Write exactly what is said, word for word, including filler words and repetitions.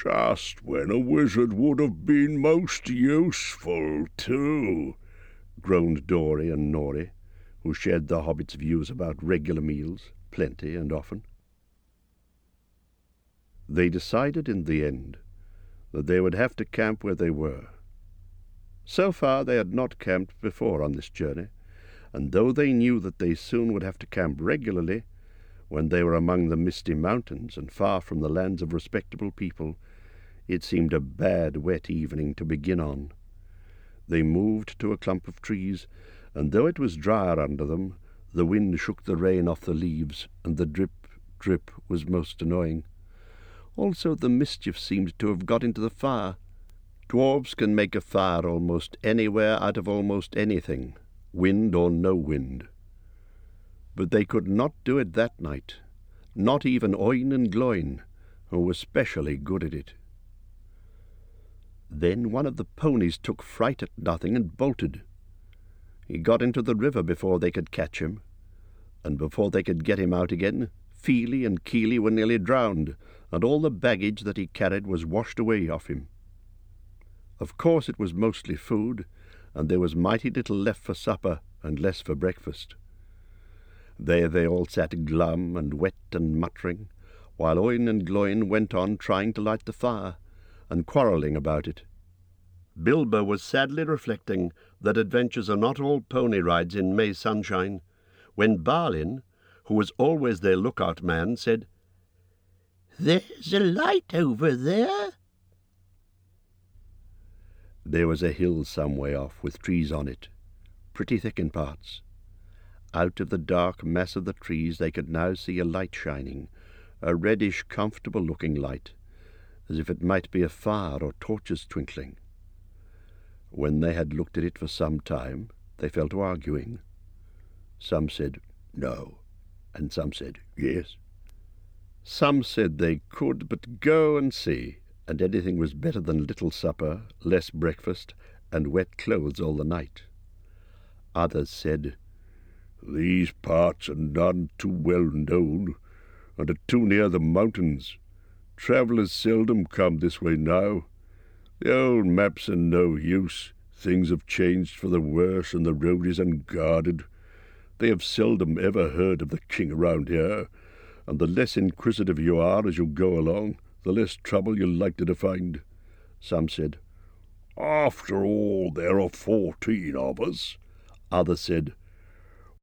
"Just when a wizard would have been most useful, too," groaned Dory and Norrie, who shared the hobbit's views about regular meals, plenty and often. They decided in the end that they would have to camp where they were. So far they had not camped before on this journey, and though they knew that they soon would have to camp regularly, when they were among the misty mountains and far from the lands of respectable people, it seemed a bad wet evening to begin on. They moved to a clump of trees, and though it was drier under them, the wind shook the rain off the leaves, and the drip, drip was most annoying. Also the mischief seemed to have got into the fire. Dwarves can make a fire almost anywhere out of almost anything, wind or no wind. But they could not do it that night, not even Oin and Gloin, who were specially good at it. Then one of the ponies took fright at nothing and bolted. He got into the river before they could catch him, and before they could get him out again, Feely and Keely were nearly drowned, and all the baggage that he carried was washed away off him. Of course it was mostly food, and there was mighty little left for supper and less for breakfast. There they all sat glum and wet and muttering, while Oin and Gloin went on trying to light the fire, and quarrelling about it. Bilbo was sadly reflecting that adventures are not all pony rides in May sunshine, when Balin, who was always their lookout man, said, "There's a light over there." There was a hill some way off with trees on it, pretty thick in parts. Out of the dark mass of the trees they could now see a light shining, a reddish, comfortable-looking light, as if it might be a fire or torches twinkling. When they had looked at it for some time, they fell to arguing. Some said no, and some said yes. Some said they could but go and see, and anything was better than little supper, less breakfast, and wet clothes all the night. Others said, "These parts are none too well known, and are too near the mountains. Travellers seldom come this way now. The old maps are no use. Things have changed for the worse, and the road is unguarded. They have seldom ever heard of the king around here, and the less inquisitive you are as you go along, the less trouble you're likely to find." Some said, "After all, there are fourteen of us." Others said,